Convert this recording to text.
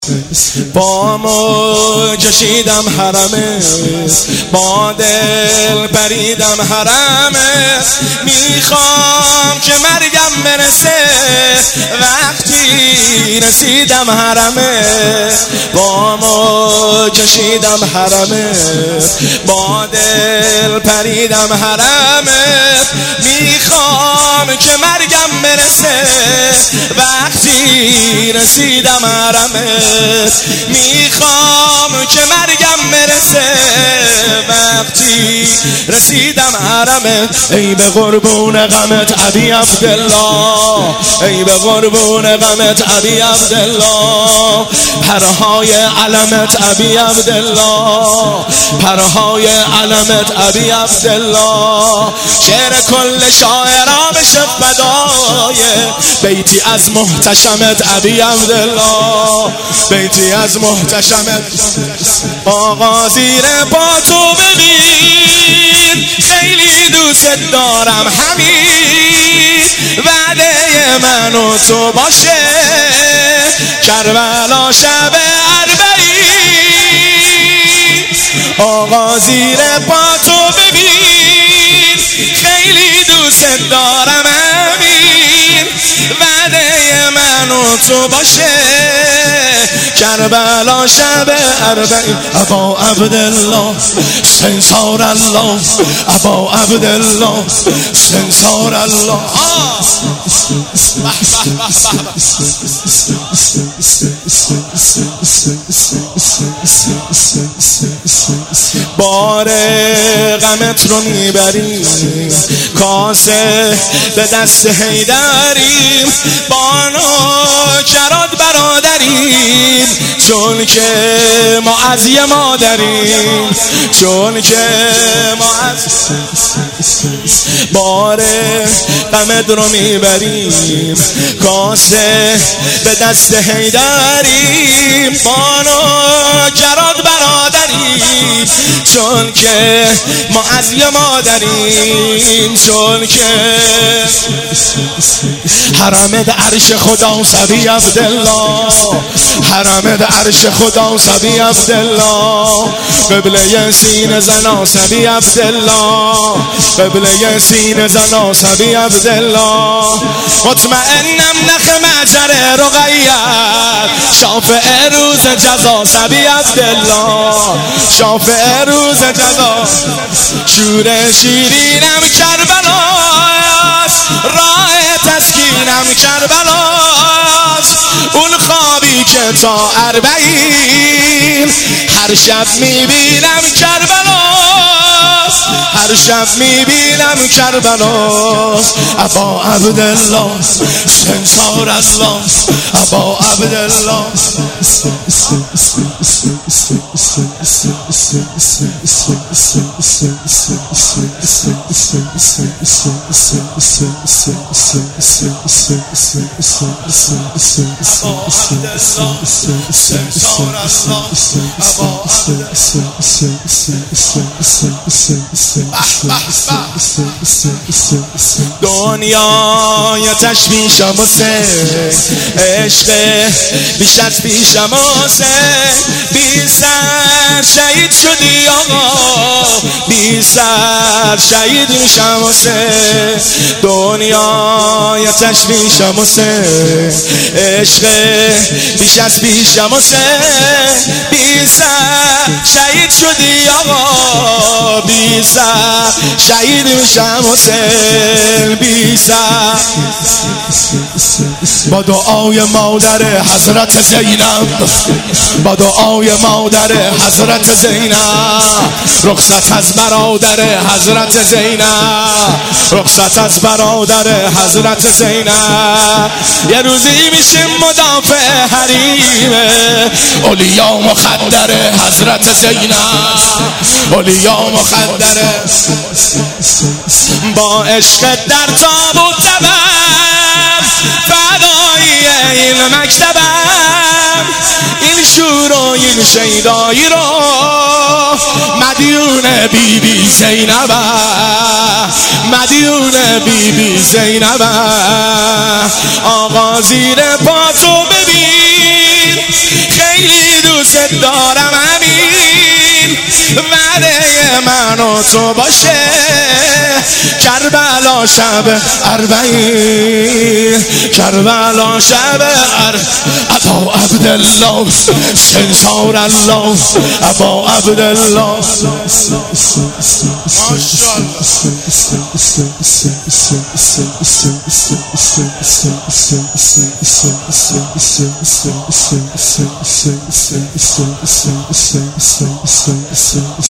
با مو کشیدم حرمه، با دل پریدم حرمه. میخوام که مرگم برسه وقتی رسیدم حرمه. با مو کشیدم حرمه، با دل پریدم حرمه. میخوام که مرگم برسه وقتی رسیدم حرمه. میخوام که مرگم برسه وقتی رسیدم حرمه. ای به قربون غمت ابی عبدالله، ای به قربون غمت ابی عبدالله. پرهای علمت ابی عبدالله، پرهای علمت ابی عبدالله. شعر کل شاعران بشه فدای بیتی از محتشمت ابی عبدالله، بیتی از محتشمت. آقا زیر پا تو ببین، خیلی دوست دارم همین وعده من و تو باشه. کربلا شب اربعین، آقا زیر پا تو ببین، خیلی دوست دارم همین وعده من و تو باشه. کربلا شب اربعین. ابا عبدالله سنسار الله، ابا عبدالله سنسار الله. بار غمت رو میبریم، کاسه به دست حیدریم. بانو کراد برادریم، چون که ما از یه مادریم، چون که ما از. بار غمت رو میبریم، کاسه به دست حیدریم. بانو کراد برادریم، چون که ما از یه مادریم، چون که حرم در عرش خدا سبی عبدالله، حرم در عرش خدا سبی عبدالله. قبله سینه زنا سبی عبدالله، قبله سینه زنا سبی عبدالله. مطمئنم نخ مجر رقیت، شافع روز جزا سبی عبدالله، شافع روز جزا. شور شیرینم کربلاست، راه تسکینم کربلاست. اون خوابی که تا اربعین هر شب میبینم کربلاست، هر شب میبینم کربلاست. ابا عبدالله سنسار الله، ابا عبدالله. دنیای تشویشم واسه عشق بیش از پیشم واسه. بی سر شهید شدی آقا، بی سر شهید میشم واسه. دنیای تشویشم واسه عشق بیش از پیشم واسه. بی سر شهید شدی آقا، بی سر شهید میشم حسین، بی سر. با دعای مادر حضرت زینب، با دعای مادر حضرت زینب. رخصت از برادر حضرت زینب، رخصت از برادر حضرت زینب. یه روزی میشیم مدافع حریم اولیا مخدر حضرت زینب، اولیا مخدر. با عشق در تابوت زبم، فدایی این مکتبم. این شور و این شیدایی رو مدیون بی بی زینبم، مدیون بی بی زینبم. آقا زیر پا تو ببین، خیلی دارم همین وعده من و تو باشه کربلا شب اربعین کربلا شب ابا عبدالله سنسار الله ابا عبدالله ماشاءالله